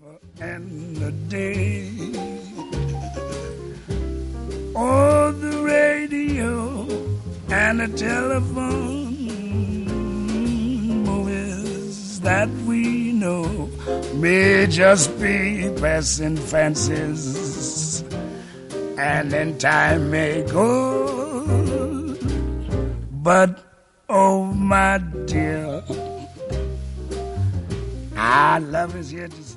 And the day, oh, the radio and the telephone, movies that we know may just be passing fancies, and then time may go. But oh, my dear, our love is here to stay.